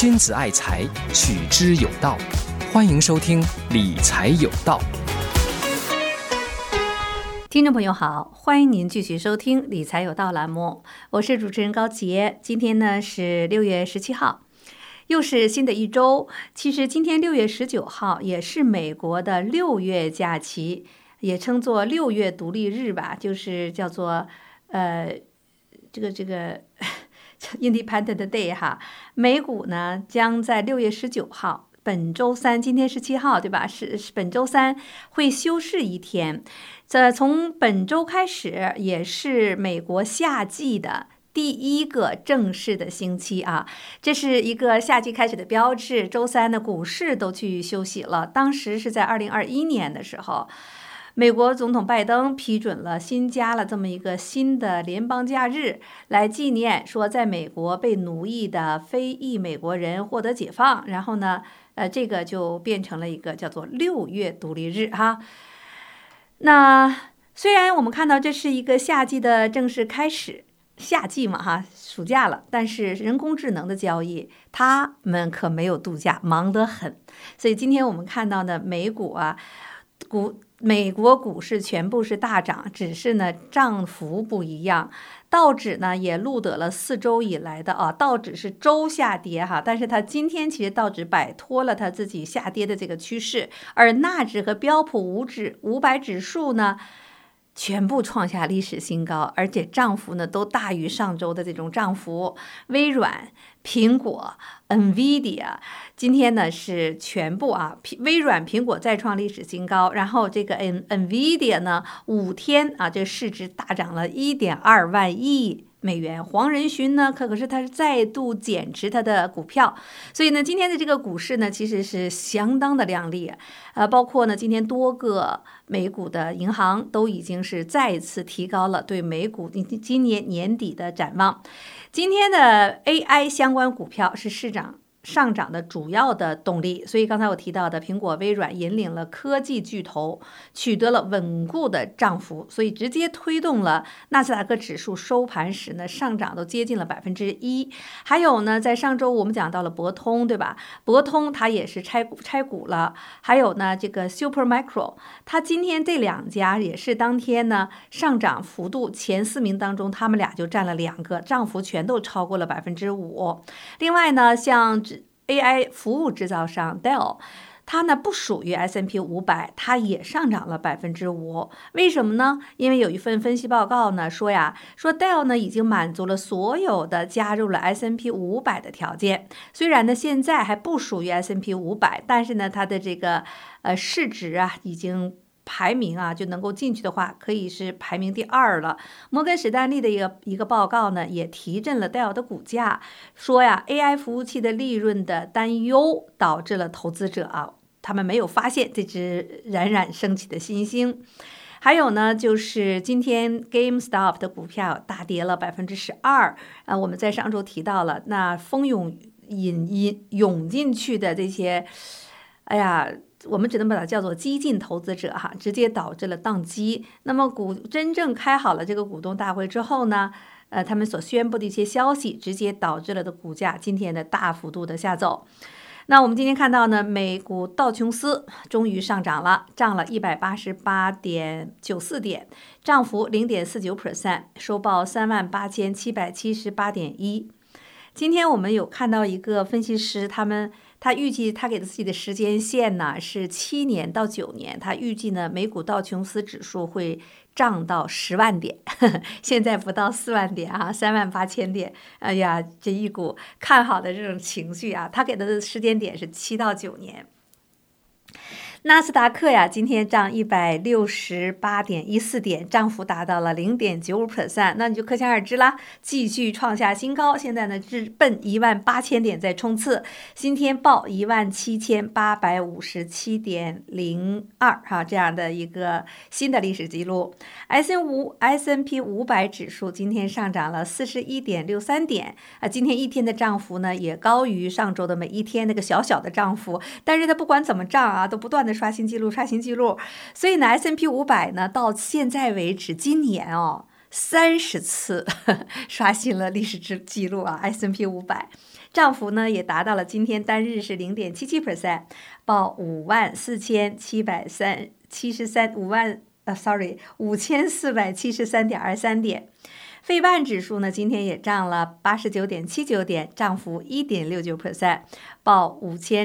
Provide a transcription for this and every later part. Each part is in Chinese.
君子爱财，取之有道。欢迎收听理财有道。 听众朋友好，欢迎您继续收听理财有道栏目，我是主持人高杰。今天呢是6月17号，又是新的一周。其实今天6月19号也是美国的6月假期，也称作6月独立日吧，就是叫做这个Independent Day 哈。美股呢将在6月19号。本周三，今天17号，对吧？是本周三会休市一天。从本周开始，也是美国夏季的第一个正式的星期啊，这是一个夏季开始的标志。周三的股市都去休息了。当时是在2021年的时候，美国总统拜登批准了新加了这么一个新的联邦假日，来纪念说在美国被奴役的非裔美国人获得解放。然后呢，这个就变成了一个叫做6月独立日哈。那虽然我们看到这是一个夏季的正式开始，夏季嘛哈，暑假了，但是人工智能的交易，他们可没有度假，忙得很。所以今天我们看到的美股啊，美国股市全部是大涨，只是呢涨幅不一样。道指呢也录得了4周以来的道指是周下跌哈，但是它今天其实道指摆脱了它自己下跌的这个趋势，而纳指和标普500指数呢全部创下历史新高，而且涨幅呢都大于上周的这种涨幅。微软、苹果、NVIDIA 今天呢是全部微软、苹果再创历史新高，然后这个 NVIDIA 呢5天这个市值大涨了1.2万亿美元。黄仁勋呢可是他是再度减持他的股票，所以呢今天的这个股市呢其实是相当的亮丽，包括呢今天多个美股的银行都已经是再次提高了对美股今年年底的展望。今天的 AI 相关股票是上涨的主要的动力，所以刚才我提到的苹果、微软引领了科技巨头，取得了稳固的涨幅，所以直接推动了纳斯达克指数收盘时呢上涨都接近了1%。还有呢，在上周我们讲到了博通，对吧？博通它也是拆股了，还有呢这个 Supermicro， 它今天这2家也是当天呢上涨幅度前4名当中，他们俩就占了2个，涨幅全都超过了5%。另外呢，像AI 服务制造商 Dell， 它呢不属于 S&P 500，它也上涨了5%。为什么呢？因为有一份分析报告呢说 Dell 呢已经满足了所有的加入了 S&P 500的条件。虽然呢现在还不属于 S&P 500，但是呢它的这个市值已经排名就能够进去的话，可以是排名第2了。摩根士丹利的一个报告呢，也提振了戴尔的股价，说AI 服务器的利润的担忧导致了投资者他们没有发现这只冉冉升起的新星。还有呢，就是今天 GameStop 的股票大跌了12%。我们在上周提到了，那蜂拥涌进去的这些，我们只能把它叫做激进投资者直接导致了宕机。那么真正开好了这个股东大会之后呢，他们所宣布的一些消息直接导致了的股价今天的大幅度的下走。那我们今天看到呢，美股道琼斯终于上涨了，涨了188.94点，涨幅0.49%，收报38,778.1。今天我们有看到一个分析师，他预计他给自己的时间线呢是7年到9年，他预计呢美股道琼斯指数会涨到10万点，现在不到4万点38000点。哎呀，这一股看好的这种情绪他给的时间点是7到9年。纳斯达克今天涨168.14点，涨幅达到了0.95%，那你就可想而知啦，继续创下新高。现在呢，直奔18000点在冲刺，今天报17857.02这样的一个新的历史记录。S&P 500指数今天上涨了41.63点今天一天的涨幅呢也高于上周的每一天那个小小的涨幅，但是它不管怎么涨都不断的刷新记录。所以呢 S&P 500呢到现在为止今年 30次刷新了历史记录啊 ，S&P 500涨幅呢也达到了今天单日是0.77%，报5473.23点。费半指数呢今天也涨了89.79点，涨幅1.69%，报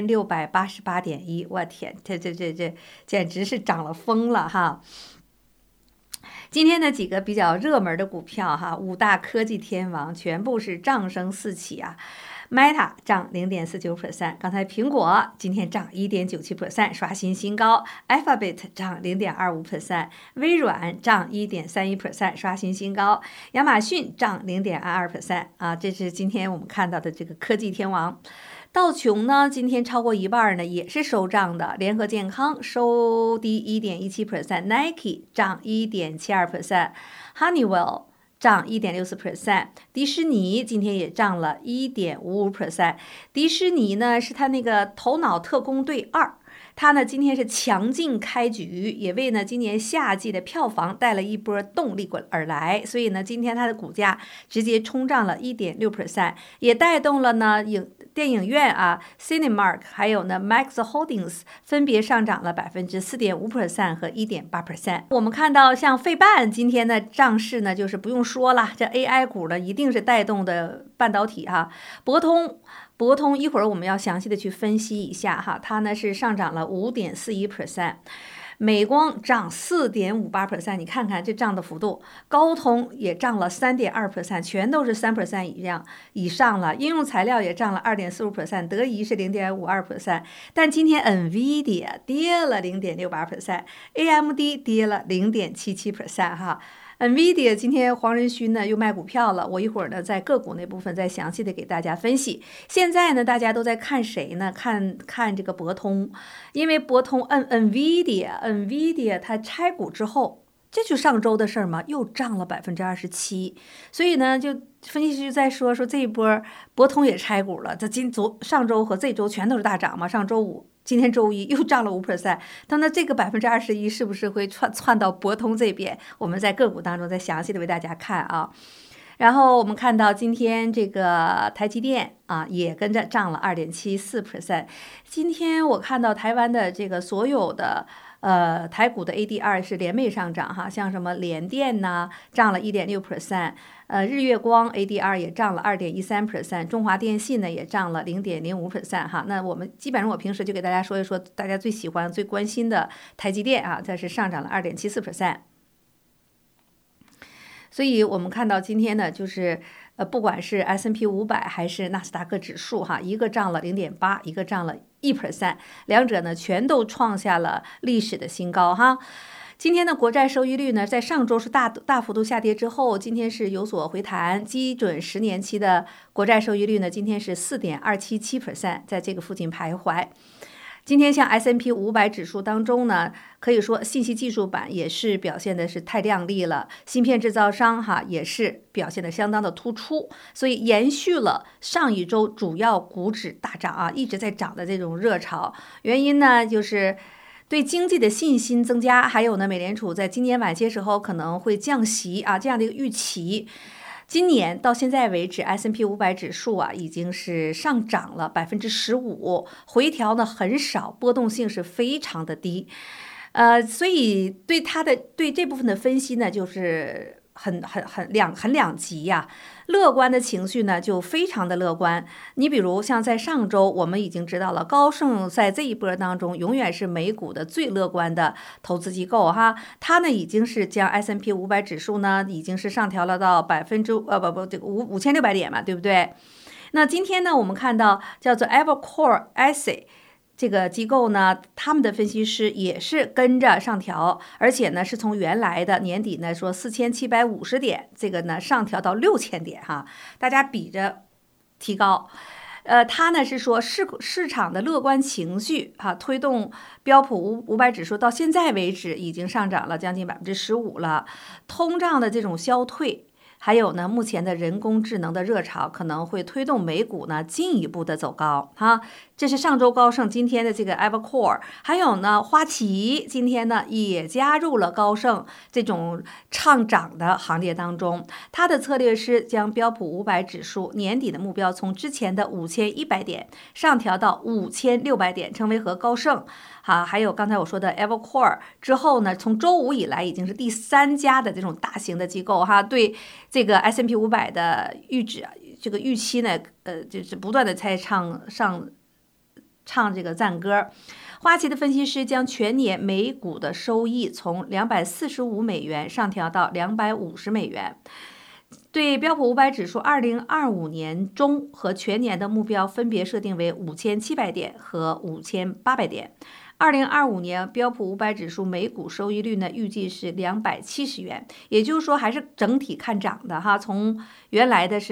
5688.1。我天，这简直是涨了疯了哈！今天的几个比较热门的股票哈，5大科技天王全部是涨声四起啊。Meta 涨0.49%，刚才苹果今天涨1.97%，刷新新高。Alphabet 涨0.25%，微软涨1.31%，刷新新高。亚马逊涨0.22%啊，这是今天我们看到的这个科技天王。道琼呢，今天超过一半呢，也是收涨的。联合健康收低1.17%，Nike 涨1.72%，Honeywell涨1.64%，迪士尼今天也涨了1.55%。迪士尼呢是它那个《头脑特工队2》，它呢今天是强劲开局，也为呢今年夏季的票房带了一波动力而来，所以呢今天它的股价直接冲涨了1.6%，也带动了呢电影院啊 Cinemark 还有呢 Max Holdings 分别上涨了4.5% 和1.8%。我们看到像费半今天的涨势呢，就是不用说了，这 AI 股呢一定是带动的半导体哈。博通一会儿我们要详细的去分析一下哈，它呢是上涨了5.41%。美光涨4.58%，你看看这涨的幅度。高通也涨了3.2%，全都是3% 以上了。应用材料也涨了2.45%，德仪是0.52%。但今天 NVIDIA 跌了0.68%，AMD 跌了0.77%哈。NVIDIA 今天黄仁勋呢又卖股票了，我一会儿呢在个股那部分再详细的给大家分析。现在呢大家都在看谁呢？看这个博通，因为博通NVIDIA 它拆股之后，这就上周的事儿嘛，又涨了27%，所以呢就分析师在说这一波博通也拆股了，这上周和这周全都是大涨嘛，上周五。今天周一又涨了5%，那这个21%是不是会窜到博通这边？我们在个股当中再详细的为大家看啊。然后我们看到今天这个台积电啊也跟着涨了2.74%。今天我看到台湾的这个所有的台股的 ADR 是连袂上涨哈，像什么联电呐涨了1.6%，日月光 ADR 也涨了2.13%，中华电信呢也涨了0.05%哈。那我们基本上我平时就给大家说一说大家最喜欢最关心的台积电啊，这是上涨了2.74%。所以我们看到今天呢，就是不管是 S&P 500还是纳斯达克指数哈，一个涨了0.8%，一个涨了1%，两者呢全都创下了历史的新高哈。今天的国债收益率呢，在上周是大幅度下跌之后，今天是有所回弹，基准10年期的国债收益率呢，今天是4.277%，在这个附近徘徊。今天像 S&P 500指数当中呢，可以说信息技术板也是表现的是太亮丽了，芯片制造商哈也是表现的相当的突出，所以延续了上一周主要股指大涨啊，一直在涨的这种热潮。原因呢就是对经济的信心增加，还有呢美联储在今年晚些时候可能会降息啊这样的一个预期。今年到现在为止 S&P 500指数啊已经是上涨了15%，回调呢很少，波动性是非常的低。所以对这部分的分析呢，就是很两极呀。乐观的情绪呢就非常的乐观。你比如像在上周我们已经知道了，高盛在这一波当中永远是美股的最乐观的投资机构哈，它呢已经是将 S&P 500指数呢已经是上调了到5600点嘛，对不对？那今天呢我们看到叫做 Evercore ISI这个机构呢，他们的分析师也是跟着上调，而且呢是从原来的年底呢说4750点，这个呢上调到6000点哈，大家比着提高。他呢是说市场的乐观情绪哈，推动标普500指数到现在为止已经上涨了将近15%了，通胀的这种消退。 还有呢，目前的人工智能的热潮可能会推动美股呢进一步的走高哈。这是上周高盛今天的这个 Evercore， 还有呢，花旗今天呢也加入了高盛这种唱涨的行列当中。它的策略是将标普500指数年底的目标从之前的5100点上调到5600点，成为和高盛还有刚才我说的 Evercore 之后呢，从周五以来已经是第3家的这种大型的机构对这个 S&P 500的这个预期呢，就是不断的在唱这个赞歌。花旗的分析师将全年美股的收益从245美元上调到250美元。对标普500指数2025年中和全年的目标分别设定为5700点和5800点。2025年标普500指数每股收益率呢，预计是270元，也就是说还是整体看涨的从原来的是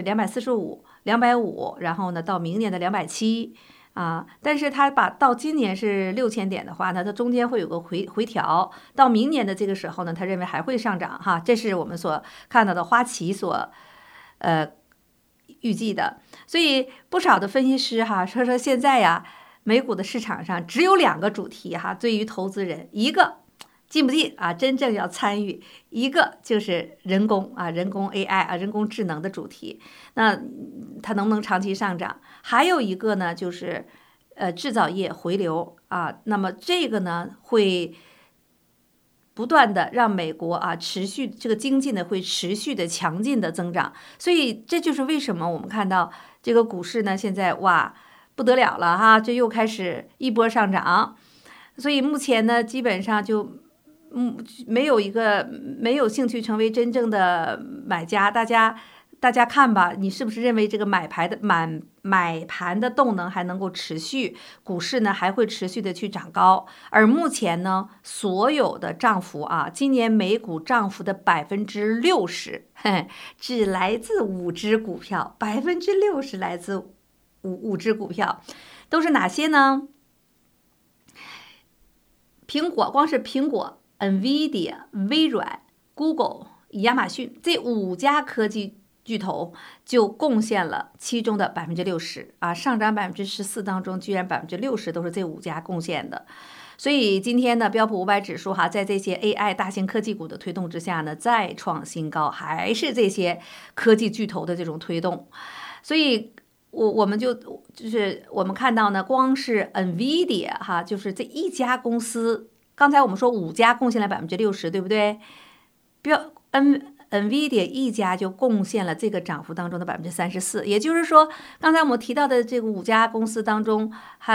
245、250，然后呢到明年的270。但是它到今年是6000点的话呢，它中间会有个回调，到明年的这个时候呢，他认为还会上涨这是我们所看到的花旗所预计的。所以不少的分析师说现在美股的市场上只有2个主题对于投资人，一个进不进真正要参与，一个就是人工 AI 人工智能的主题，那它能不能长期上涨？还有一个呢就是制造业回流那么这个呢会不断的让美国持续这个经济呢会持续的强劲的增长。所以这就是为什么我们看到这个股市呢现在不得了了这又开始一波上涨。所以目前呢基本上就没有兴趣成为真正的买家。大家看吧，你是不是认为这个买盘的动能还能够持续，股市呢还会持续的去涨高？而目前呢，所有的涨幅今年美股涨幅的60%，只来自5只股票，60%来自五只股票，都是哪些呢？光是苹果、NVIDIA、微软、Google、亚马逊这5家科技巨头就贡献了其中的60%上涨14%当中，居然60%都是这5家贡献的。所以今天呢，标普500指数在这些 AI 大型科技股的推动之下呢，再创新高，还是这些科技巨头的这种推动。所以我们就是我们看到呢，光是 NVIDIA 就是这一家公司，刚才我们说5家贡献了60%，对不对？NVIDIA 一家就贡献了这个涨幅当中的34%，也就是说，刚才我们提到的这个5家公司当中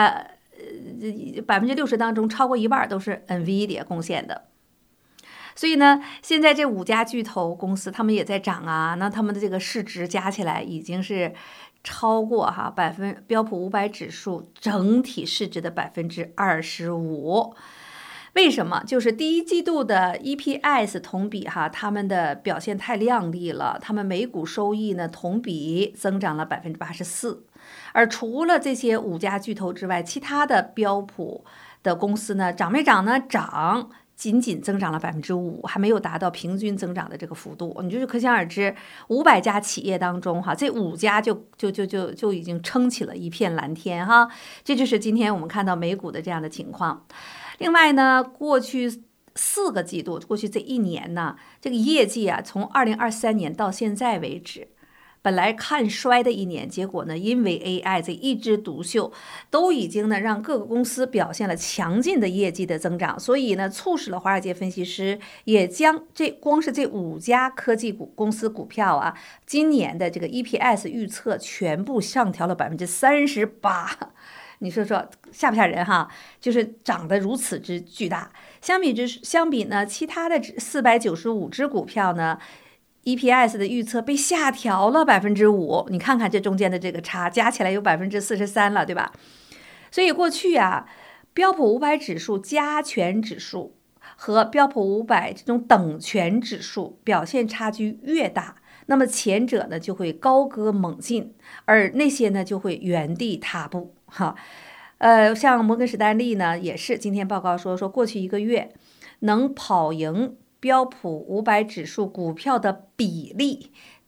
，60%当中超过一半都是 NVIDIA 贡献的。所以呢，现在这5家巨头公司他们也在涨那他们的这个市值加起来已经是超过标普500指数整体市值的25%。为什么？就是第一季度的 EPS 同比他们的表现太亮丽了，他们每股收益呢同比增长了84%。而除了这些5家巨头之外，其他的标普的公司呢涨没涨呢？涨，仅增长了5%，还没有达到平均增长的这个幅度。你就是可想而知，500家企业当中这5家就已经撑起了一片蓝天这就是今天我们看到美股的这样的情况。另外呢，过去4个季度，过去这一年呢，这个业绩从2023年到现在为止，本来看衰的一年，结果呢，因为 AI 这一枝独秀，都已经呢让各个公司表现了强劲的业绩的增长，所以呢，促使了华尔街分析师也将光是这5家科技公司股票今年的这个 EPS 预测全部上调了38%。你说吓不吓人就是涨得如此之巨大。相比呢，其他的495只股票呢 ，EPS 的预测被下调了5%。你看看这中间的这个差，加起来有43%了，对吧？所以过去标普500指数加权指数和标普500这种等权指数表现差距越大，那么前者呢就会高歌猛进，而那些呢就会原地踏步像摩根士丹利呢也是今天报告说过去1个月能跑赢标普500指数股票的比例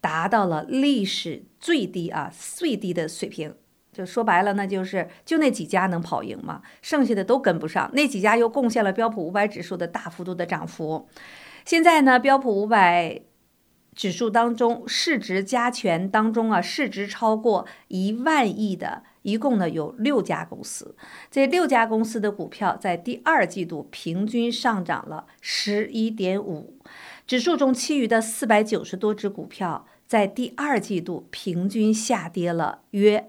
达到了历史最低的水平。就说白了，那就那几家能跑赢嘛，剩下的都跟不上。那几家又贡献了标普500指数的大幅度的涨幅。现在呢，标普500指数当中，市值加权当中市值超过1万亿的，一共呢有6家公司。这6家公司的股票在第2季度平均上涨了11.5%，指数中其余的490多只股票在第2季度平均下跌了约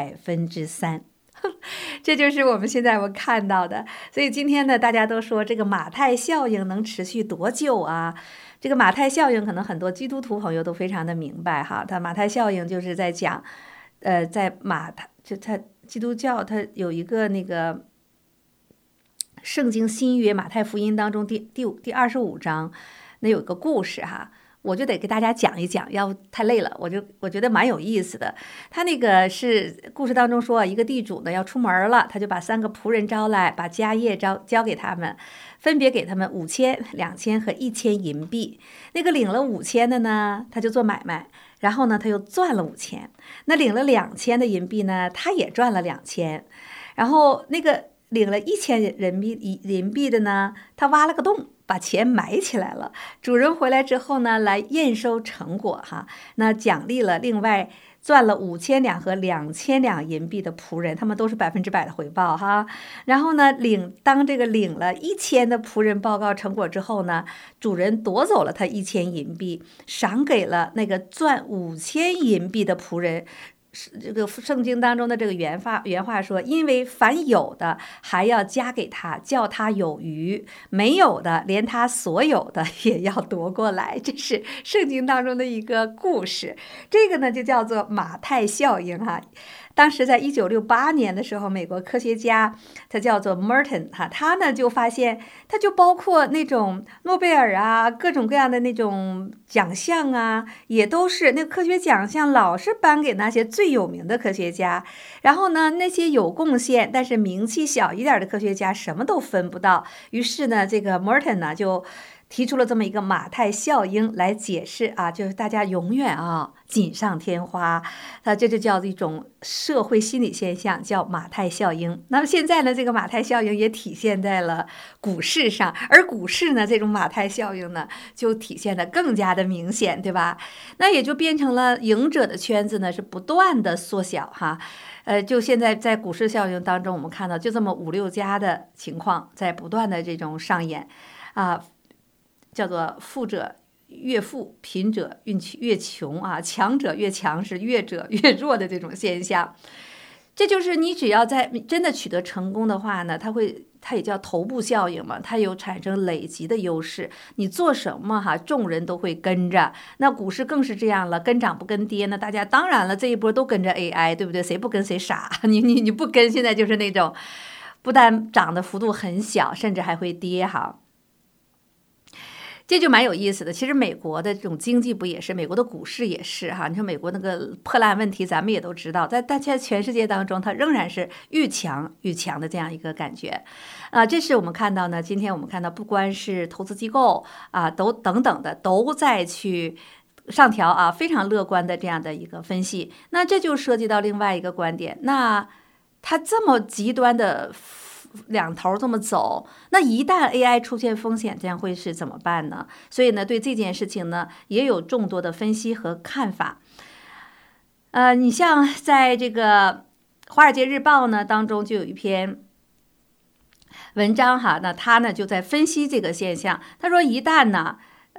3%。这就是我们现在看到的。所以今天呢，大家都说这个马太效应能持续多久啊？这个马太效应可能很多基督徒朋友都非常的明白哈。它马太效应就是在讲，在它基督教它有一个那个圣经新约马太福音当中第25章，那有一个故事哈。我就得给大家讲一讲，要不太累了，我觉得蛮有意思的。他那个是故事当中说，一个地主呢要出门了，他就把3个仆人招来，把家业交给他们，分别给他们5000、2000和1000银币。那个领了5000的呢，他就做买卖，然后呢他又赚了5000。那领了2000的银币呢，他也赚了2000。然后那个领了1000银币的呢，他挖了个洞，把钱埋起来了。主人回来之后呢，来验收成果哈，那奖励了另外赚了5000两和2000两银币的仆人，他们都是100%的回报哈。然后呢，当这个领了1000的仆人报告成果之后呢，主人夺走了他1000银币，赏给了那个赚5000银币的仆人。这个圣经当中的这个原话说，因为凡有的还要加给他，叫他有余；没有的，连他所有的也要夺过来。这是圣经当中的一个故事，这个呢就叫做马太效应哈。当时在1968年的时候，美国科学家他叫做 Merton 哈，他呢就发现，他就包括那种诺贝尔啊，各种各样的那种奖项啊，也都是那个科学奖项老是颁给那些最有名的科学家，然后呢那些有贡献但是名气小一点的科学家什么都分不到。于是呢，这个 Merton 呢就提出了这么一个马太效应来解释啊，就是大家永远锦上添花，这就叫一种社会心理现象，叫马太效应。那么现在呢，这个马太效应也体现在了股市上，而股市呢，这种马太效应呢，就体现得更加的明显，对吧？那也就变成了赢者的圈子呢，是不断的缩小哈。就现在在股市效应当中，我们看到就这么5-6家的情况在不断的这种上演啊。叫做富者越富，贫者越穷啊，强者越强势，弱者越弱的这种现象。这就是你只要在真的取得成功的话呢，它也叫头部效应嘛，它有产生累积的优势。你做什么众人都会跟着。那股市更是这样了，跟涨不跟跌呢？大家当然了，这一波都跟着 AI， 对不对？谁不跟谁傻。你不跟，现在就是那种不但涨的幅度很小，甚至还会跌哈。这就蛮有意思的。其实美国的这种经济不也是，美国的股市也是哈。你说美国那个破烂问题，咱们也都知道，在全世界当中，它仍然是愈强愈强的这样一个感觉这是我们看到呢。今天我们看到，不光是投资机构都等等的都在去上调非常乐观的这样的一个分析。那这就涉及到另外一个观点，那它这么极端的两头这么走，那一旦 AI 出现风险，这样会是怎么办呢？所以呢，对这件事情呢，也有众多的分析和看法。你像在这个《华尔街日报》呢当中就有一篇文章哈，那他呢就在分析这个现象。他说，一旦呢，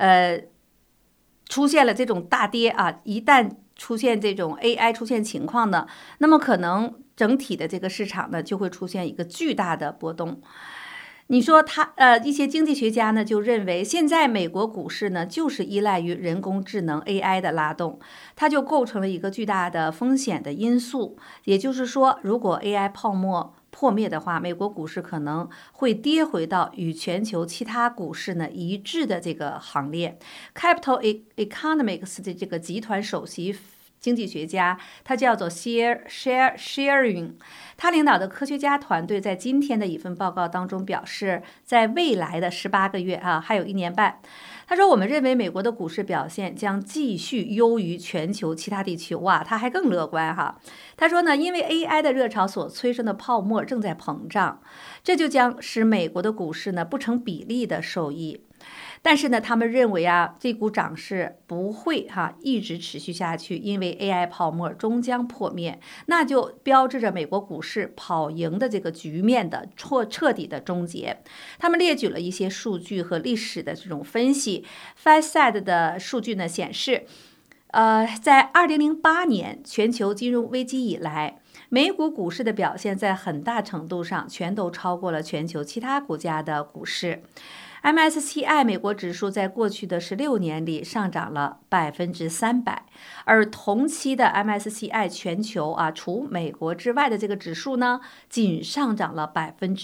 出现了这种大跌一旦出现这种 AI 出现情况呢，那么可能整体的这个市场呢就会出现一个巨大的波动。你说一些经济学家呢就认为，现在美国股市呢就是依赖于人工智能 AI 的拉动，它就构成了一个巨大的风险的因素。也就是说，如果 AI 泡沫破灭的话，美国股市可能会跌回到与全球其他股市呢一致的这个行列。Capital Economics 的这个集团首席经济学家，他叫做 Sharing， 他领导的科学家团队在今天的一份报告当中表示，在未来的18个月还有1年半， 他说我们认为美国的股市表现将继续优于全球其他地区。哇，他还更乐观哈。他说呢，因为 AI 的热潮所催生的泡沫正在膨胀，这就将使美国的股市呢不成比例的受益。但是呢，他们认为啊，这股涨势不会一直持续下去，因为 AI 泡沫终将破灭，那就标志着美国股市跑赢的这个局面的彻底的终结。他们列举了一些数据和历史的这种分析 ，FactSet 的数据呢显示，在2008年全球金融危机以来，美股股市的表现在很大程度上全都超过了全球其他国家的股市。MSCI 美国指数在过去的16年里上涨了300%，而同期的 MSCI 全球除美国之外的这个指数呢，仅上涨了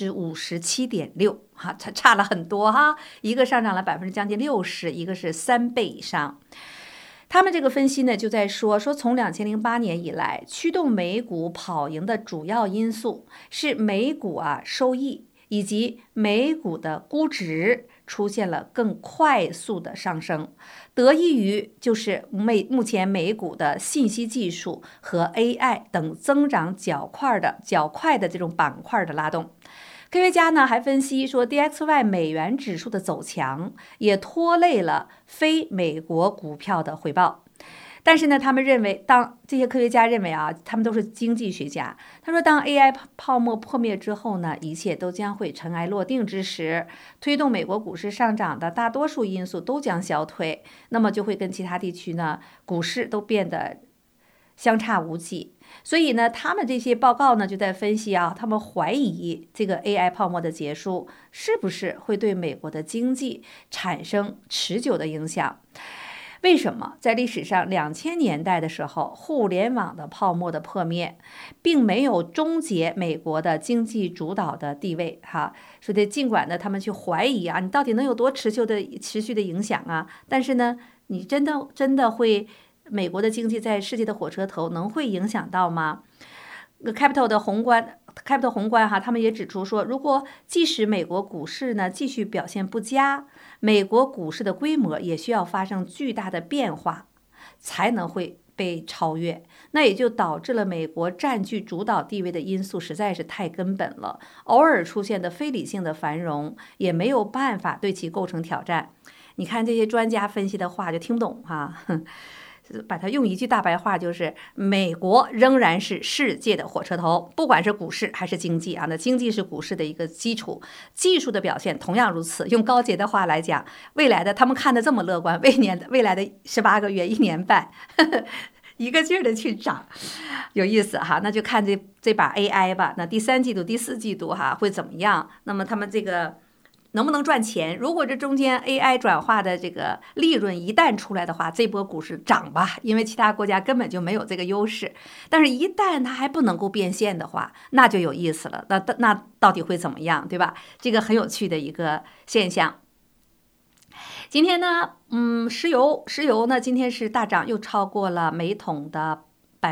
57.6%，差了很多哈，一个上涨了将近60%，一个是3倍以上。他们这个分析呢，就在说从2008年以来，驱动美股跑赢的主要因素是美股收益以及美股的估值出现了更快速的上升，得益于就是目前美股的信息技术和 AI 等增长较快的这种板块的拉动。科学家呢还分析说 ，DXY 美元指数的走强也拖累了非美国股票的回报。但是呢，他们认为，这些科学家认为他们都是经济学家。他说，当 AI 泡沫破灭之后呢，一切都将会尘埃落定之时，推动美国股市上涨的大多数因素都将消退，那么就会跟其他地区呢股市都变得相差无几。所以呢，他们这些报告呢就在分析他们怀疑这个 AI 泡沫的结束是不是会对美国的经济产生持久的影响。为什么在历史上2000年代的时候，互联网的泡沫的破灭并没有终结美国的经济主导的地位所以尽管呢他们去怀疑你到底能有多持续的影响但是呢，你真的会美国的经济在世界的火车头能会影响到吗？Capital 宏观他们也指出说，如果即使美国股市呢继续表现不佳，美国股市的规模也需要发生巨大的变化才能会被超越，那也就导致了美国占据主导地位的因素实在是太根本了，偶尔出现的非理性的繁荣也没有办法对其构成挑战。你看这些专家分析的话就听不懂把它用一句大白话就是美国仍然是世界的火车头，不管是股市还是经济那经济是股市的一个基础，技术的表现同样如此。用高杰的话来讲，未来的他们看得这么乐观，未来的18个月1年半一个劲儿的去涨，有意思那就看这把 AI 吧，那第3季度第4季度会怎么样，那么他们这个能不能赚钱？如果这中间 AI 转化的这个利润一旦出来的话，这波股市涨吧，因为其他国家根本就没有这个优势。但是一旦它还不能够变现的话，那就有意思了。那到底会怎么样，对吧？这个很有趣的一个现象。今天呢，石油呢，今天是大涨，又超过了每桶的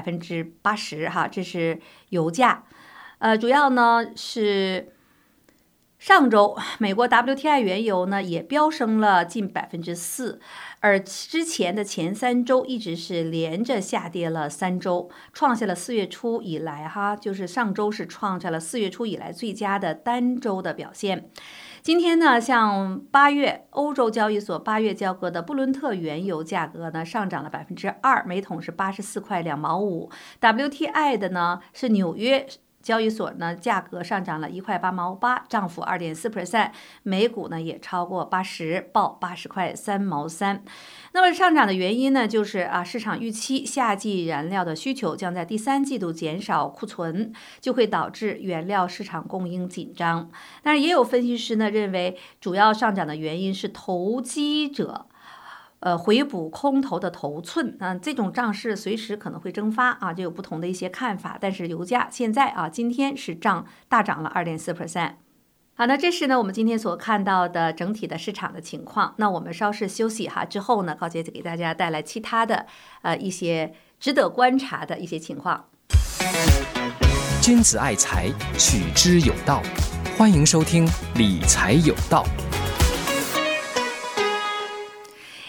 80%这是油价。主要呢是上周，美国 WTI 原油呢也飙升了近4%，而之前的前3周一直是连着下跌了3周，创下了4月初以来就是上周是创下了4月初以来最佳的单周的表现。今天呢，像8月欧洲交易所8月交割的布伦特原油价格呢上涨了2%，每桶是84块2毛5。WTI 的呢是纽约交易所呢价格上涨了1块8毛8，涨幅2.4%，每股呢也超过80，报80块3毛3。那么上涨的原因呢，就是市场预期夏季燃料的需求将在第3季度减少库存，就会导致原料市场供应紧张。但是也有分析师呢认为，主要上涨的原因是投机者回补空头的头寸，这种涨势随时可能会蒸发就有不同的一些看法。但是油价现在今天是大涨了2.4%。好，那这是呢我们今天所看到的整体的市场的情况。那我们稍事休息之后呢，高姐就给大家带来其他的一些值得观察的一些情况。 君子爱财，取之有道。欢迎收听理财有道。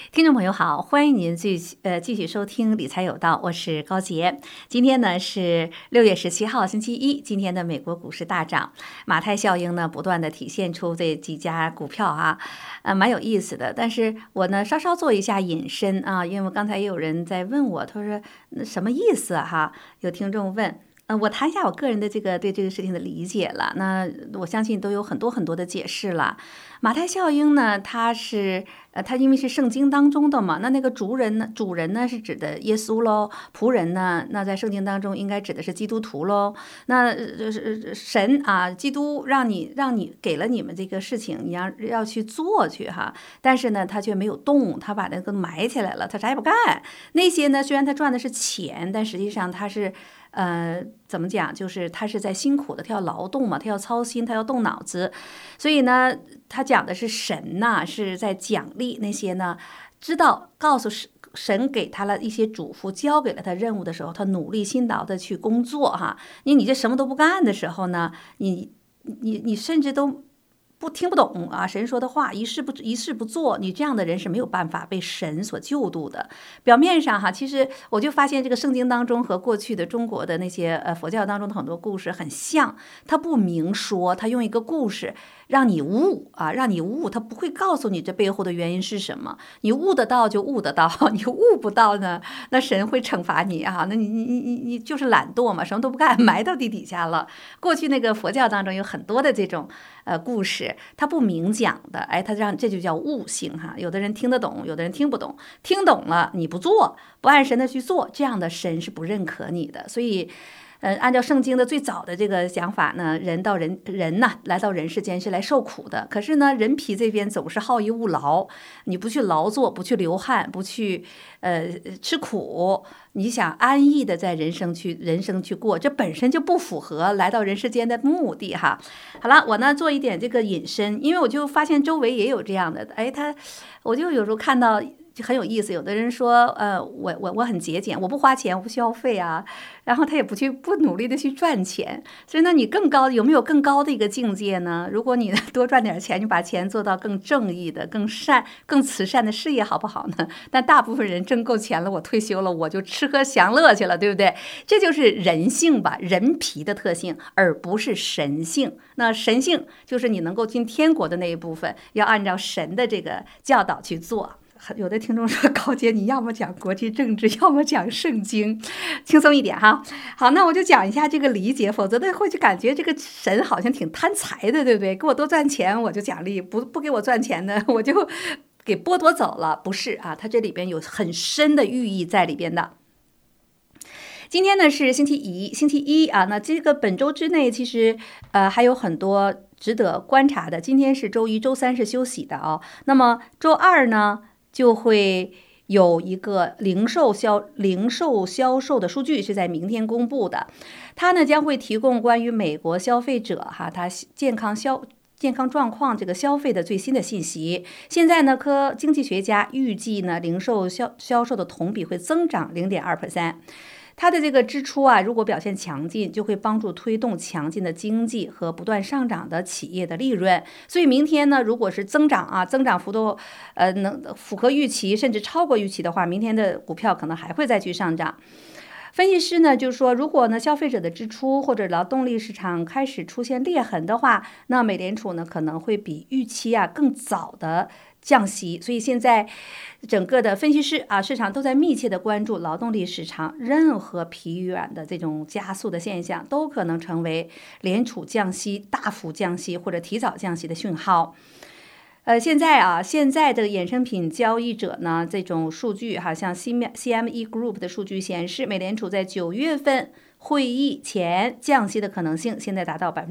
听众朋友好，欢迎您继续收听理财有道，我是高杰。今天呢是6月17号星期一，今天的美国股市大涨，马太效应呢不断的体现出这几家股票蛮有意思的。但是我呢稍稍做一下引申因为刚才也有人在问我，他说那什么意思有听众问。我谈一下我个人的对这个事情的理解了。那我相信都有很多的解释了。马太效应呢，它因为是圣经当中的嘛，那个主人呢是指的耶稣喽，仆人呢，那在圣经当中应该指的是基督徒喽。那神基督让你给了你们这个事情，你要去做去但是呢，他却没有动，他把那个埋起来了，他啥也不干。那些呢，虽然他赚的是钱，但实际上他是。怎么讲？就是他是在辛苦的，他要劳动嘛，他要操心，他要动脑子，所以呢，他讲的是神是在奖励那些呢，告诉神给他了一些嘱咐，交给了他任务的时候，他努力辛劳的去工作你这什么都不干的时候呢，你甚至都听不懂神说的话，一事不做，你这样的人是没有办法被神所救度的。表面上其实我就发现这个圣经当中和过去的中国的那些佛教当中的很多故事很像，他不明说，他用一个故事让你悟他不会告诉你这背后的原因是什么，你悟得到就悟得到，你悟不到呢，那神会惩罚你那你就是懒惰嘛，什么都不干，埋到地底下了。过去那个佛教当中有很多的这种故事，他不明讲的，这就叫悟性有的人听得懂，有的人听不懂，听懂了你不做，不按神的去做，这样的神是不认可你的。所以按照圣经的最早的这个讲法呢，人来到人世间是来受苦的。可是呢，人皮这边总是好逸恶劳，你不去劳作，不去流汗，不去吃苦，你想安逸的在人生去过，这本身就不符合来到人世间的目的好了，我呢做一点这个引申，因为我就发现周围也有这样的，我就有时候看到。就很有意思，有的人说，我很节俭，我不花钱，我不消费然后他也不努力的去赚钱，所以呢，你有没有更高的一个境界呢？如果你多赚点钱，你把钱做到更正义的、更慈善的事业，好不好呢？但大部分人挣够钱了，我退休了，我就吃喝享乐去了，对不对？这就是人性吧，人皮的特性，而不是神性。那神性就是你能够进天国的那一部分，要按照神的这个教导去做。有的听众说，高姐你要么讲国际政治，要么讲圣经，轻松一点好，那我就讲一下这个理解，否则的会就感觉这个神好像挺贪财的，对不对？给我多赚钱我就奖励，不给我赚钱的我就给剥夺走了。不是它这里边有很深的寓意在里边的。今天呢是星期一那这个本周之内其实还有很多值得观察的。今天是周一，周三是休息的那么周二呢就会有一个零售销售的数据是在明天公布的，它呢将会提供关于美国消费者他健康状况这个消费的最新的信息。现在呢，经济学家预计呢，零售销售的同比会增长 0.2%。它的这个支出如果表现强劲，就会帮助推动强劲的经济和不断上涨的企业的利润。所以明天呢，如果是增长幅度能符合预期，甚至超过预期的话，明天的股票可能还会再去上涨。分析师呢就是说，如果呢消费者的支出或者劳动力市场开始出现裂痕的话，那美联储呢可能会比预期更早的降息。所以现在整个的分析师市场都在密切的关注劳动力市场，任何疲软的这种加速的现象都可能成为联储大幅降息或者提早降息的讯号。现在的衍生品交易者呢，这种数据像 CME Group 的数据显示，美联储在9月份会议前降息的可能性现在达到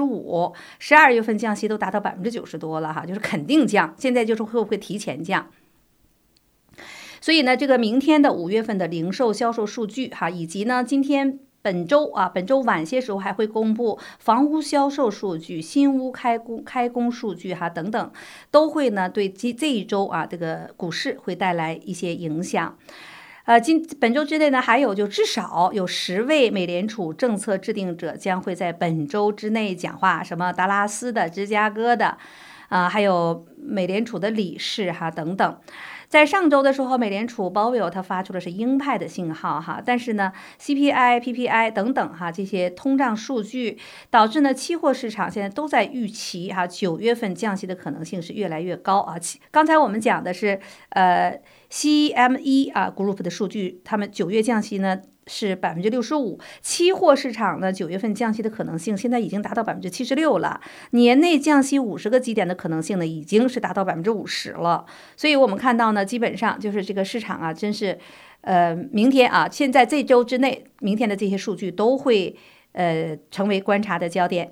65%，12月份降息都达到 90% 多了就是肯定降，现在就是会不会提前降。所以呢，这个明天的5月份的零售销售数据以及呢本周晚些时候还会公布房屋销售数据、新屋开工数据等等，都会呢对这一周这个股市会带来一些影响。本周之内呢，还有至少有10位美联储政策制定者将会在本周之内讲话，什么达拉斯的、芝加哥的，还有美联储的理事等等。 在上周的时候，美联储鲍威尔他发出的是鹰派的信号哈，但是呢 CPI、PPI 等等哈这些通胀数据导致呢期货市场现在都在预期哈9月份降息的可能性是越来越高啊。刚才我们讲的是CME Group 的数据，他们9月降息呢是65%，期货市场呢9月份降息的可能性现在已经达到76%了，年内降息50个基点的可能性呢已经是达到50%了。所以我们看到呢，基本上就是这个市场啊，真是明天啊，现在这周之内，明天的这些数据都会成为观察的焦点。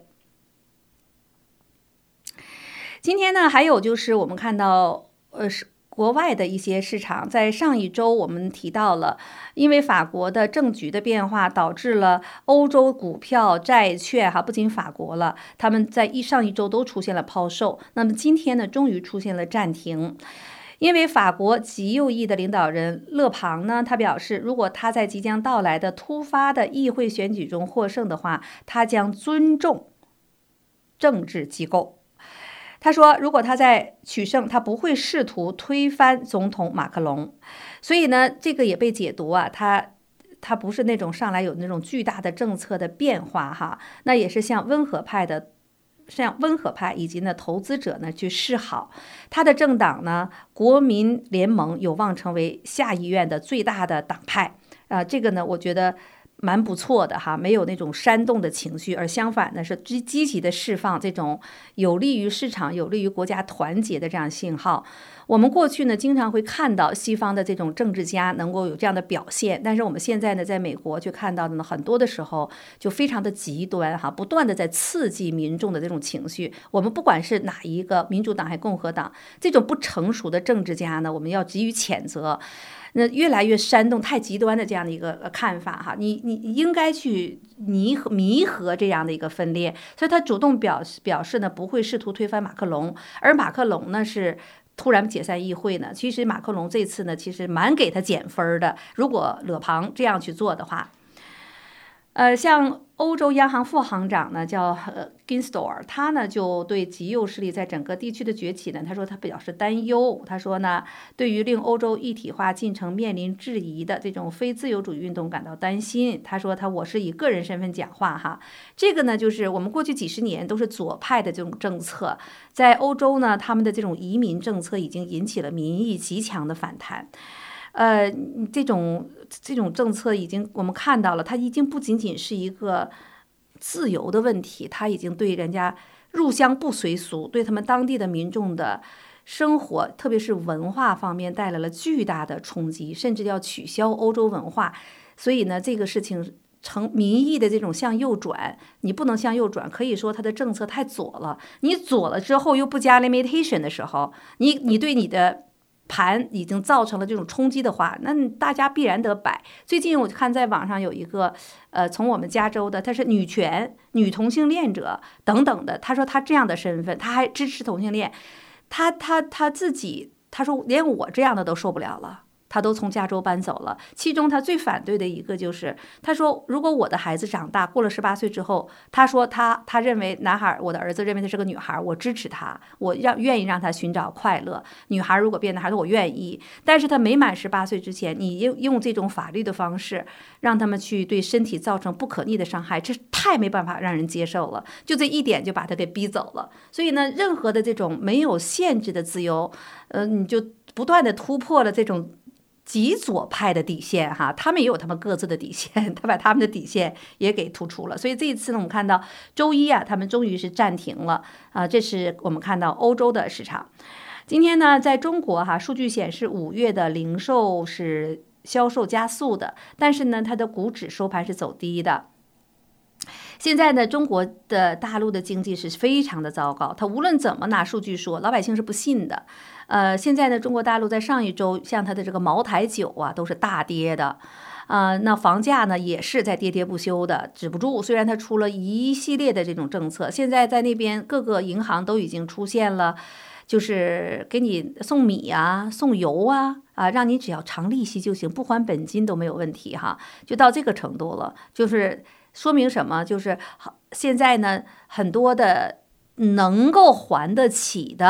今天呢，还有就是我们看到国外的一些市场，在上一周我们提到了，因为法国的政局的变化，导致了欧洲股票、债券不仅法国了，他们在上一周都出现了抛售。那么今天呢，终于出现了暂停。因为法国极右翼的领导人勒庞呢，他表示，如果他在即将到来的突发的议会选举中获胜的话，他将尊重政治机构。他说，如果他在取胜，他不会试图推翻总统马克龙。所以呢，这个也被解读啊，他不是那种上来有那种巨大的政策的变化哈，那也是向温和派以及呢投资者呢去示好。他的政党呢，国民联盟有望成为下议院的最大的党派这个呢，我觉得蛮不错的哈，没有那种煽动的情绪，而相反呢是积极的释放这种有利于市场、有利于国家团结的这样信号。我们过去呢经常会看到西方的这种政治家能够有这样的表现，但是我们现在呢在美国却看到的呢，很多的时候就非常的极端哈，不断的在刺激民众的这种情绪。我们不管是哪一个民主党还共和党，这种不成熟的政治家呢，我们要给予谴责。那越来越煽动、太极端的这样的一个看法哈，你应该去弥合这样的一个分裂，所以他主动表示呢不会试图推翻马克龙，而马克龙呢是突然解散议会呢。其实马克龙这次呢其实蛮给他减分的，如果勒庞这样去做的话。像欧洲央行副行长呢叫Ginstor， 他呢就对极右势力在整个地区的崛起呢，他说他表示担忧。他说呢，对于令欧洲一体化进程面临质疑的这种非自由主义运动感到担心。他说我是以个人身份讲话哈，这个呢就是我们过去几十年都是左派的这种政策，在欧洲呢他们的这种移民政策已经引起了民意极强的反弹。这种政策已经我们看到了，它已经不仅仅是一个自由的问题，它已经对人家入乡不随俗，对他们当地的民众的生活，特别是文化方面带来了巨大的冲击，甚至要取消欧洲文化。所以呢，这个事情成民意的这种向右转，你不能向右转，可以说它的政策太左了。你左了之后又不加 limitation 的时候，你对你的盘已经造成了这种冲击的话，那大家必然得摆。最近我看在网上有一个从我们加州的，他是女权、女同性恋者等等的，他说他这样的身份，他还支持同性恋，他自己他说连我这样的都受不了了，他都从加州搬走了。其中他最反对的一个就是，他说如果我的孩子长大过了18岁之后，他说他认为男孩，我的儿子认为他是个女孩，我支持他，我愿意让他寻找快乐。女孩如果变男孩，我愿意。但是他没满18岁之前，你用这种法律的方式让他们去对身体造成不可逆的伤害，这太没办法让人接受了。就这一点就把他给逼走了。所以呢，任何的这种没有限制的自由，你就不断的突破了这种极左派的底线哈，他们也有他们各自的底线，他把他们的底线也给突出了。所以这一次呢，我们看到周一他们终于是暂停了这是我们看到欧洲的市场。今天呢，在中国数据显示5月的零售是销售加速的，但是呢，它的股指收盘是走低的。现在呢，中国的大陆的经济是非常的糟糕，它无论怎么拿数据说，老百姓是不信的。现在呢，中国大陆在上一周，像它的这个茅台酒都是大跌的，那房价呢也是在跌不休的，止不住。虽然它出了一系列的这种政策，现在在那边各个银行都已经出现了，就是给你送米送油让你只要偿利息就行，不还本金都没有问题哈，就到这个程度了。就是说明什么？就是现在呢，很多的能够还得起的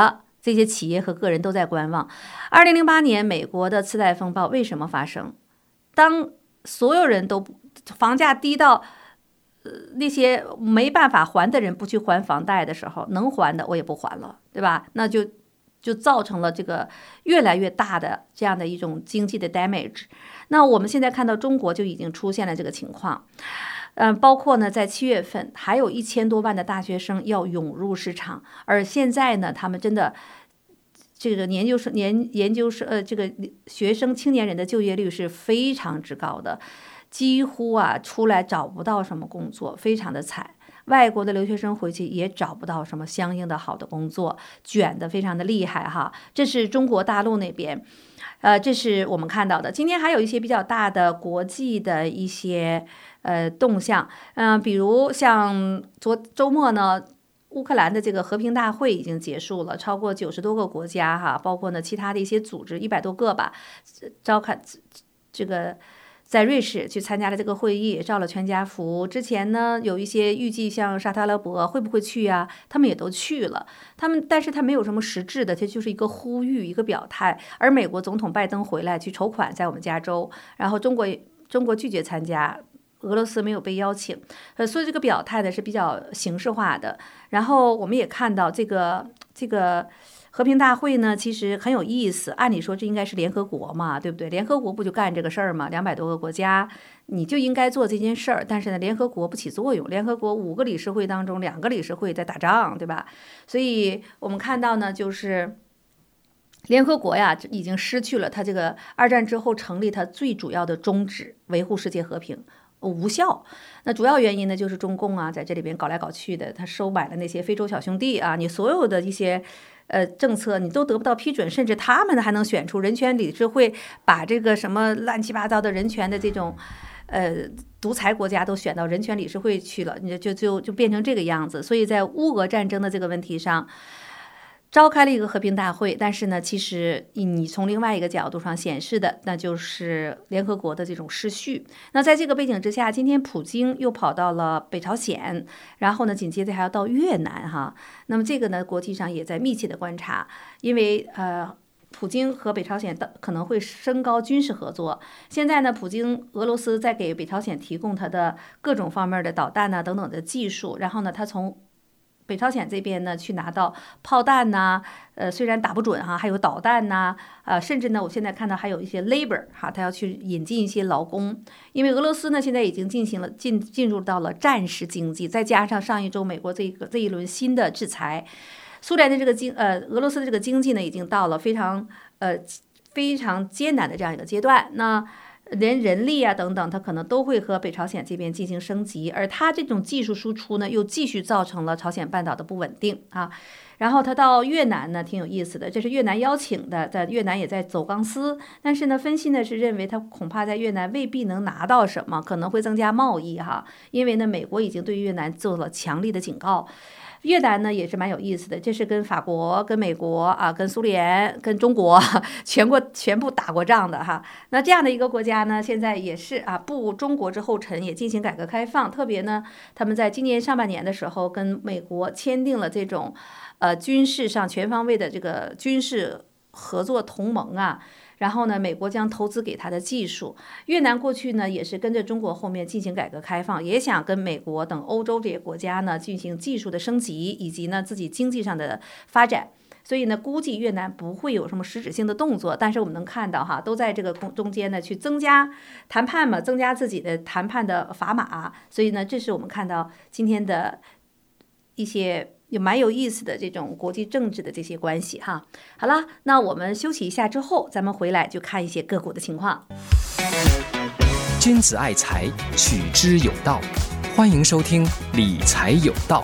这些企业和个人都在观望。2008年美国的次贷风暴为什么发生？当所有人都房价低到那些没办法还的人不去还房贷的时候，能还的我也不还了，对吧？那就造成了这个越来越大的这样的一种经济的 damage。那我们现在看到中国就已经出现了这个情况。包括呢，在7月份还有1000多万的大学生要涌入市场，而现在呢，他们真的这个这个学生青年人的就业率是非常之高的，几乎出来找不到什么工作，非常的惨。外国的留学生回去也找不到什么相应的好的工作，卷得非常的厉害哈。这是中国大陆那边。这是我们看到的。今天还有一些比较大的国际的一些动向，比如像周末呢，乌克兰的这个和平大会已经结束了，超过90多个国家哈，包括呢其他的一些组织100多个吧，召开这个在瑞士去参加了这个会议，照了全家福。之前呢，有一些预计像沙特阿拉伯会不会去啊？他们也都去了。但是他没有什么实质的，他就是一个呼吁，一个表态。而美国总统拜登回来去筹款，在我们加州，然后中国拒绝参加，俄罗斯没有被邀请，所以这个表态呢是比较形式化的。然后我们也看到这个和平大会呢，其实很有意思。按理说这应该是联合国嘛，对不对？联合国不就干这个事儿吗？200多个国家，你就应该做这件事儿。但是呢，联合国不起作用。联合国5个理事会当中，2个理事会在打仗，对吧？所以我们看到呢，就是联合国呀，已经失去了它这个2战之后成立它最主要的宗旨，维护世界和平。无效。那主要原因呢，就是中共在这里边搞来搞去的，他收买了那些非洲小兄弟你所有的一些政策你都得不到批准，甚至他们还能选出人权理事会，把这个什么乱七八糟的人权的这种独裁国家都选到人权理事会去了，你就变成这个样子。所以在乌俄战争的这个问题上，召开了一个和平大会，但是呢，其实你从另外一个角度上显示的，那就是联合国的这种失序。那在这个背景之下，今天普京又跑到了北朝鲜，然后呢，紧接着还要到越南哈。那么这个呢，国际上也在密切的观察，因为普京和北朝鲜可能会升高军事合作。现在呢，俄罗斯在给北朝鲜提供它的各种方面的导弹等等的技术，然后呢，他从北朝鲜这边呢，去拿到炮弹虽然打不准还有导弹甚至呢，我现在看到还有一些 labor 他要去引进一些劳工，因为俄罗斯呢现在已经进入到了战时经济，再加上上一周美国这一轮新的制裁，苏联的这个俄罗斯的这个经济呢，已经到了非常艰难的这样一个阶段。那连人力等等，它可能都会和北朝鲜这边进行升级，而它这种技术输出呢，又继续造成了朝鲜半岛的不稳定然后它到越南呢，挺有意思的，这是越南邀请的，在越南也在走钢丝，但是呢，分析呢是认为它恐怕在越南未必能拿到什么，可能会增加贸易因为呢，美国已经对越南做了强力的警告。越南呢也是蛮有意思的，这是跟法国、跟美国跟苏联、跟中国全部打过仗的那这样的一个国家呢，现在也是步中国之后尘，也进行改革开放。特别呢，他们在今年上半年的时候，跟美国签订了这种军事上全方位的这个军事合作同盟然后呢，美国将投资给他的技术。越南过去呢，也是跟着中国后面进行改革开放，也想跟美国等欧洲这些国家呢进行技术的升级，以及呢自己经济上的发展。所以呢，估计越南不会有什么实质性的动作，但是我们能看到都在这个中间呢去增加谈判嘛，增加自己的谈判的砝码。所以呢，这是我们看到今天的一些也蛮有意思的这种国际政治的这些关系好了，那我们休息一下之后，咱们回来就看一些个股的情况。 君子爱财，取之有道。欢迎收听理财有道。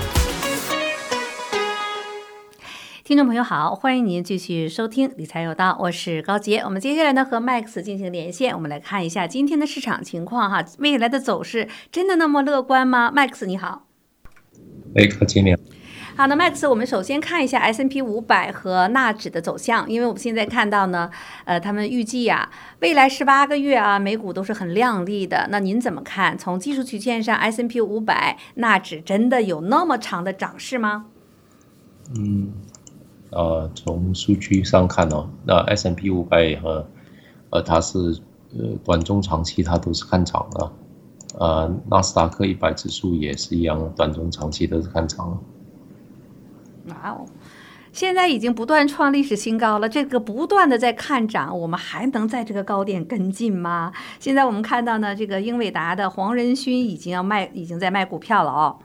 听众朋友好，欢迎您继续收听理财有道，我是高杰。我们接下来呢和 Max 进行连线，我们来看一下今天的市场情况未来的走势真的那么乐观吗？ Max 你好。 高杰你好。 好的 Max， 我们首先看一下 S&P 500和纳指的走向，因为我们现在看到呢，他们预计未来18个月美股都是很亮丽的。那您怎么看？从技术曲线上 S&P 500、纳指真的有那么长的涨势吗？ 从数据上看那 S&P 500和它是短中长期它都是看涨的。纳斯达克100指数也是一样，短中长期都是看涨的。 哇哦！现在已经不断创历史新高了，这个不断的在看涨，我们还能在这个高点跟进吗？现在我们看到呢，这个英伟达的黄仁勋已经在卖股票了哦。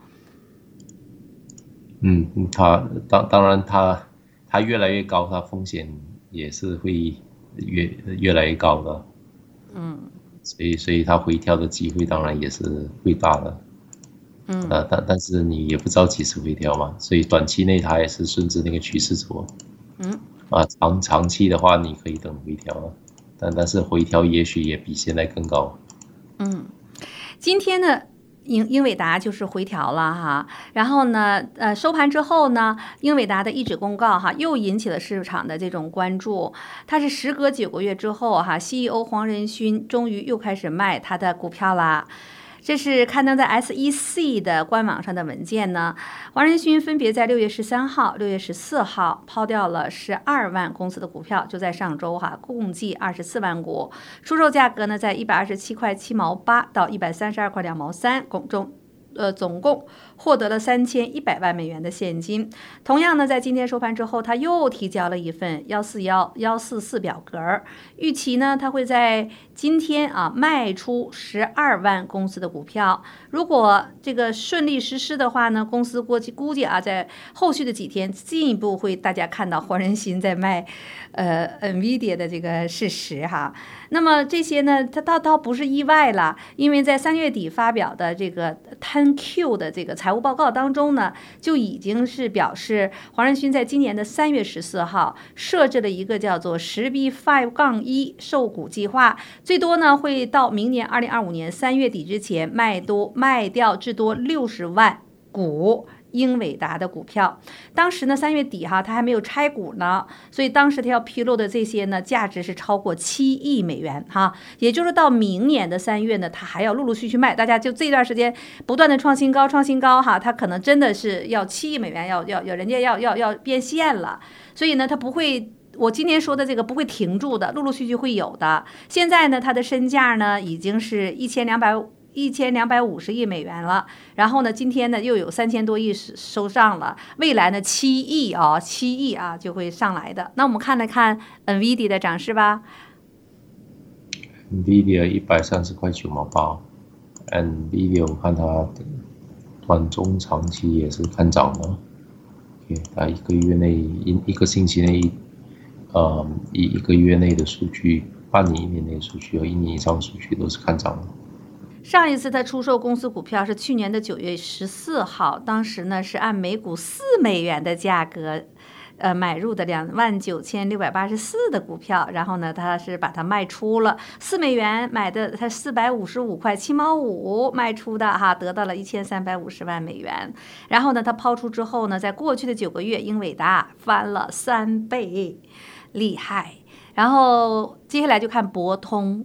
当然它越来越高，它风险也是会越来越高的。所以它回调的机会当然也是会大的。但是你也不知道几时回调嘛，所以短期内它也是顺着那个趋势走。长期的话你可以等回调，但是回调也许也比现在更高。 今天呢，英伟达就是回调了哈，然后呢，收盘之后呢，英伟达的一纸公告哈，又引起了市场的这种关注。它是时隔9个月之后哈 ，CEO 黄仁勋终于又开始卖他的股票啦。这是刊登在 SEC 的官网上的文件呢。黄仁勋分别在6月13号、6月14号抛掉了12万公司的股票，就在上周哈，共计24万股，出售价格呢在127块7毛8到132块2毛3，总共获得了3100万美元的现金。同样呢，在今天收盘之后，他又提交了一份144表格，预期呢，他会在今天卖出12万公司的股票。如果这个顺利实施的话呢，公司估计在后续的几天进一步会大家看到黄仁勋在卖NVIDIA 的这个事实哈。那么这些呢，它倒不是意外了，因为在3月底发表的这个 10Q 的这个财务报告当中呢，就已经是表示黄仁勋在今年的3月14号设置了一个叫做10B5-1售股计划，最多呢会到明年2025年3月底之前卖掉至多60万股英伟达的股票。当时呢3月底哈，他还没有拆股呢，所以当时他要披露的这些呢，价值是超过7亿美元哈，也就是到明年的3月呢，他还要陆陆续续卖，大家就这段时间不断的创新高哈，他可能真的是要7亿美元，要人家要变现了，所以呢，他不会。我今天说的这个不会停住的，陆陆续续会有的。现在呢，它的身价呢已经是1250亿美元了，然后呢，今天呢又有3000多亿收上了，未来呢7亿就会上来的。那我们看了看 NVIDIA 的涨势吧。 NVIDIA 130块9毛8 ，NVIDIA 我看它短中长期也是看涨的。它一个星期内一个月内的数据，半年、1年内的数据和1年以上的数据都是看涨的。 上一次他出售公司股票是去年的9月14号，当时呢是按每股4美元的价格，买入的29684的股票，然后呢他是把它卖出了4美元买的，他455块7毛5卖出的哈，得到了1350万美元。然后呢他抛出之后呢，在过去的9个月，英伟达翻了3倍。厉害，然后接下来就看博通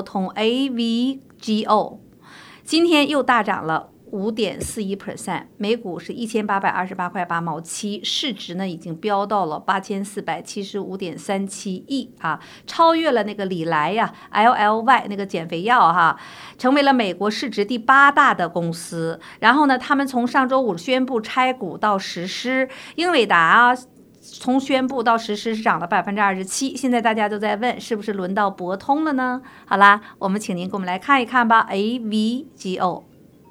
AVGO， 今天又大涨了5.41%，每股是1828块8毛7，市值呢已经飙到了8475.37亿啊，超越了那个礼来LLY 那个减肥药哈，成为了美国市值第8大的公司。然后呢，他们从上周5宣布拆股到实施，英伟达从宣布到实施是涨了27%，现在大家都在问是不是轮到博通了呢？好啦，我们请您给我们来看一看吧。AVGO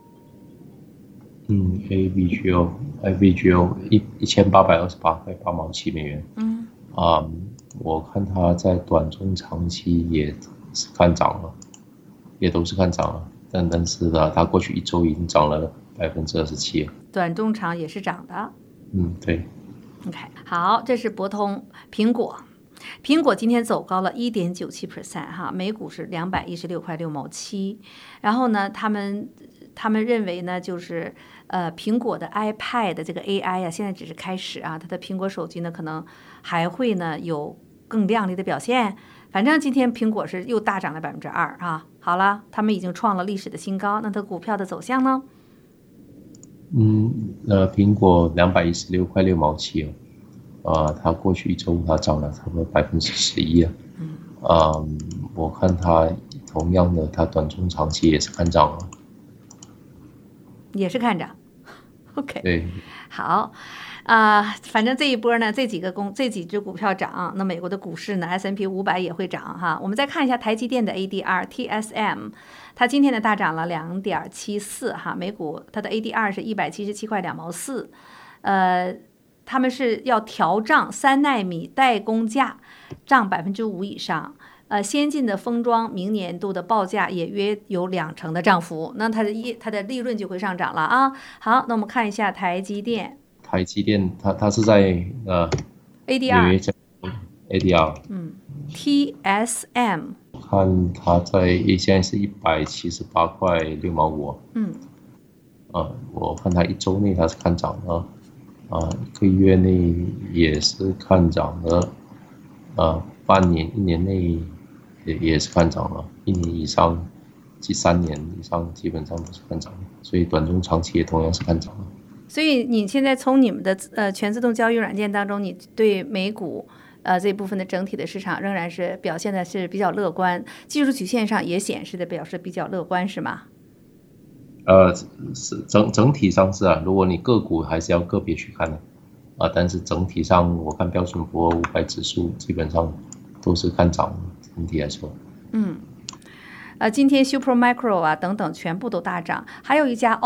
1828块8毛7美元。我看它在短中长期也是看涨了，也都是看涨了，但是呢，它过去1周已经涨了27%， 短中长也是涨的。 对。 OK， 好，这是博通。苹果今天走高了1.97%哈，每股是216块6毛7。然后呢，他们认为呢，就是苹果的 iPad 的这个 AI 呀，现在只是开始啊，它的苹果手机呢可能还会呢有更亮丽的表现。反正今天苹果是又大涨了2%啊。好了，他们已经创了历史的新高，那它股票的走向呢？苹果216块6毛7 它过去一周它涨了差不多11%啊。我看它同样的，它短中长期也是看涨了， 也是看涨。OK， 对， 好。反正这一波呢，这几只股票涨，那美国的股市呢 S&P 500也会涨哈。我们再看一下台积电的 ADR TSM， 它今天呢大涨了 2.74 哈，每股它的 ADR 是177块2毛4，他们是要调涨3奈米代工价，涨5%以上。先进的封装明年度的报价也约有20%的涨幅，那它的利润就会上涨了啊。好，那我们看一下台积电。 台积电它是在 ADR TSM， 看它现在是178块6毛5，我看它一周内它是看涨的，1个月内也是看涨的，半年1年内也是看涨了，1年以上及3年以上基本上都是看涨的，所以短中长期也同样是看涨的。 所以你现在从你们的全自动交易软件当中，你对美股这部分的整体的市场仍然是表现的是比较乐观，技术曲线上也显示的表示比较乐观，是吗？ 是整体上是啊，如果你个股还是要个别去看的但是整体上我看标准普尔500指数基本上都是看涨的，整体来说。 今天 Supermicro 等等全部都大涨，还有一家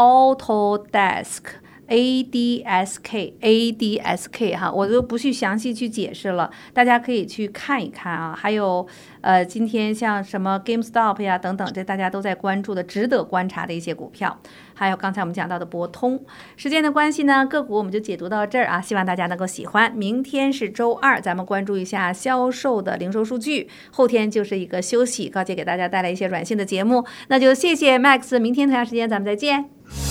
ADSK 哈，我就不去详细去解释了，大家可以去看一看啊。还有今天像什么 GameStop 呀等等，这大家都在关注的值得观察的一些股票，还有刚才我们讲到的博通。时间的关系呢，个股我们就解读到这儿啊，希望大家能够喜欢。明天是周二，咱们关注一下销售的零售数据，后天就是一个休息，高姐给大家带来一些软性的节目，那就谢谢 Max， 明天同样时间咱们再见。